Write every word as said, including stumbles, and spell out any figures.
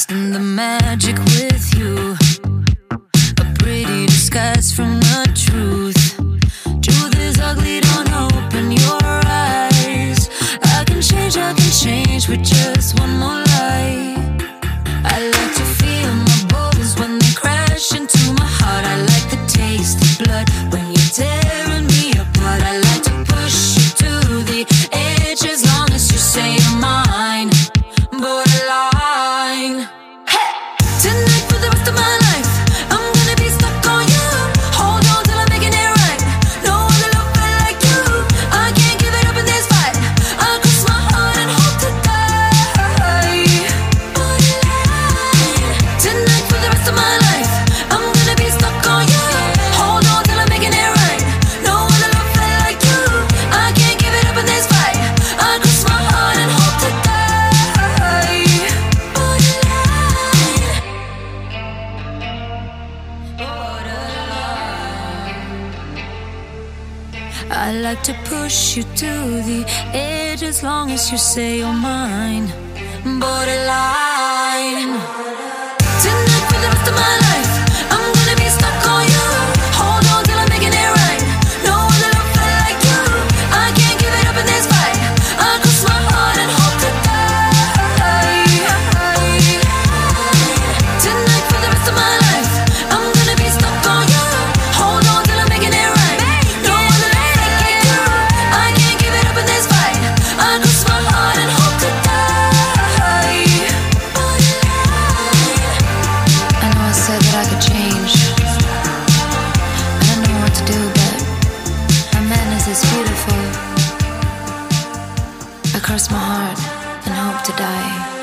and the magic with you. A pretty disguise from the truth. Truth is ugly, don't open your eyes. I can change, I can change with just one more lie. I like to feel my bones when they crash into my heart. I like the taste of blood when you're tearing me apart. I like to push you to the edge as long as you say you're mine. Borderline. Hey! Tonight for the rest of my life, I'm gonna be stuck on you. Hold on till I'm making it right. No other love felt like you. I can't give it up in this fight. I'll cross my heart and hope to die. Borderline. Tonight for the rest of my life, I'm gonna be stuck on you. Hold on till I'm making it right. No other love felt like you. I can't give it up in this fight. I'll cross my heart and hope to die. I like to push you to the edge as long as you say you're mine. Borderline. Tonight for the rest of my life, I'm gonna be stuck on you. Hold on till I'm making it right. No other love felt like you. I can't give it up in this fight. I'll cross my heart and hope to die. Tonight for the rest of my life, I'm gonna be stuck on you. Hold on till I'm making it right. No other love felt like you. I can't give it up in this fight. I'll cross my heart and hope to die. I know I said that I could change. I don't know what to do, but a madness is beautiful. I cross my heart and hope to die.